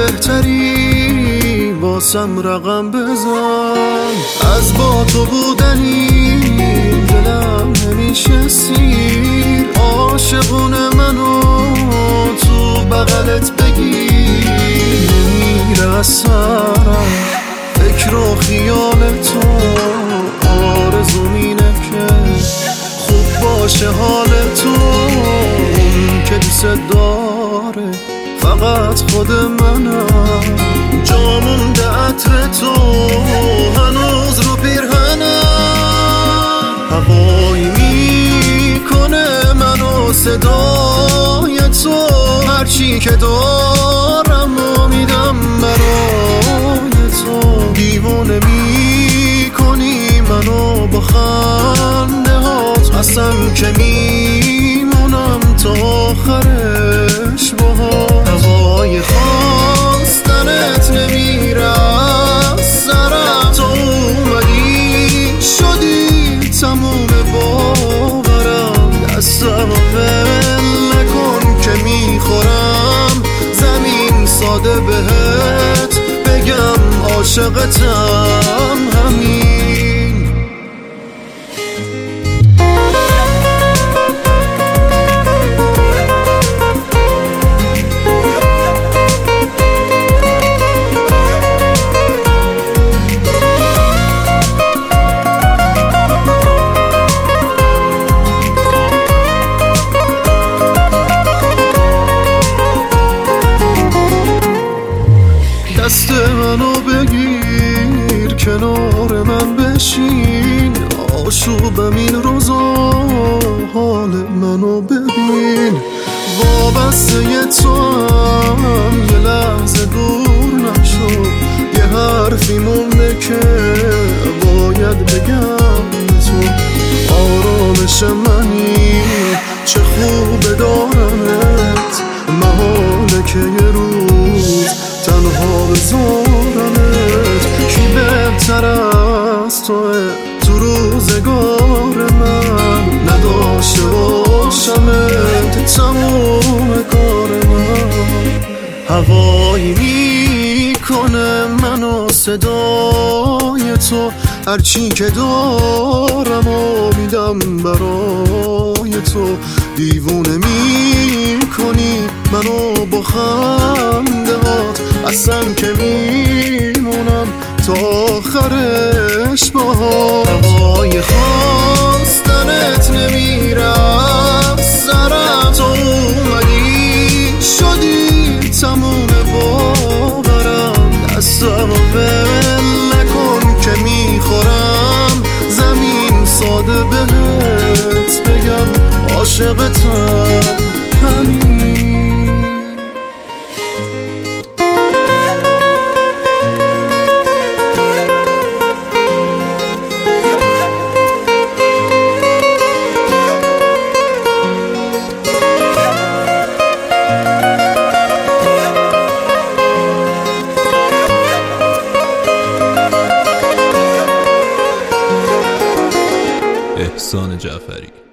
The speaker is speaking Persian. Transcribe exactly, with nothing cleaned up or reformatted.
بهتری واسم رقم بزن. از با تو بودنی دلم نمیشه سیر، عاشقونه منو تو بغلت بگیر. نمیره از سرم فکر و خیال تو، آرزوم اینه که خوب باشه حال تو. اون که دوست داره فقط خود منم، جا مونده عطر تو هنوز رو پیرهنم. هوایی میکنه منو صدای تو، هرچی که دارم و میدم برای تو. دیوونه میکنی منو با خنده هات، قسم که میمونم تا آخرش باهات. هوای خواستنت نمیره سرم، تو اومدی شدی تموم باورم. دستم ول نکن که میخورم زمین، ساده بهت بگم عاشقتم همین. دست منو بگیر کنار من بشین، آشوبم این روزا حال منو ببین. وابسته تو هم یه لحظه دور نشو، یه حرفی مونده که باید بگم تو. آرامش منی چه خوبه دارمت، محاله که یه روز تنها بذارمت. کی بهتر از توه تو روزگار من، نداشته باشمت تموم کار من. هوایی میکنه منو صدای تو، هرچی که دارم و میدم برای تو. دیوونه میکنی منو با خنده هات، قسم که میمونم تا آخرش باهات. هوای خواستنت نمیره سرم، تو اومدی شدی تموم باورم. دستم ول نکن که میخورم زمین، ساده بهت بگم عاشقتم همین. احسان جعفری.